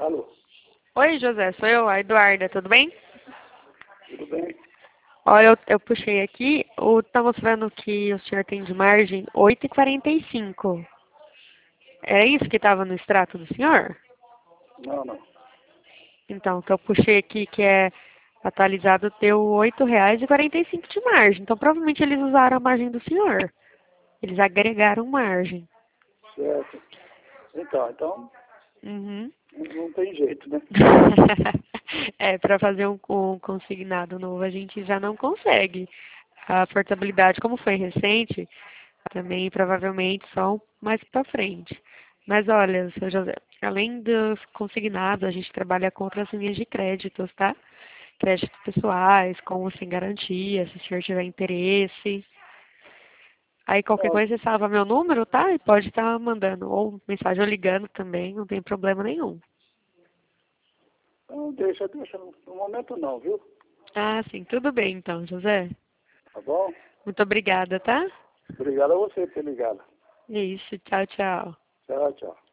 Alô, Oi, José, sou eu, a Eduarda, tudo bem? tudo bem? Olha, eu puxei aqui, tá mostrando que o senhor tem de margem 8,45. Era isso que estava no extrato do senhor? Não, não. Então, o que eu puxei aqui, que é atualizado, deu R$ 8,45 de margem. Então, provavelmente eles usaram a margem do senhor. Eles agregaram margem. Certo. Então, Uhum. não tem jeito, né? É, para fazer um consignado novo, a gente já não consegue. A portabilidade, como foi recente, também provavelmente só mais para frente. Mas olha, seu José, além do consignado, a gente trabalha com outras linhas de créditos, tá? Créditos pessoais, com ou sem garantia, se o senhor tiver interesse. Aí qualquer Não, coisa você salva meu número, tá? E pode estar mandando ou mensagem ou ligando também, não tem problema nenhum. não deixa. No momento não, viu? Ah, sim, tudo bem então, José. Tá bom? Muito obrigada, tá? Obrigado a você por ter ligado. É isso, tchau, tchau. Tchau, tchau.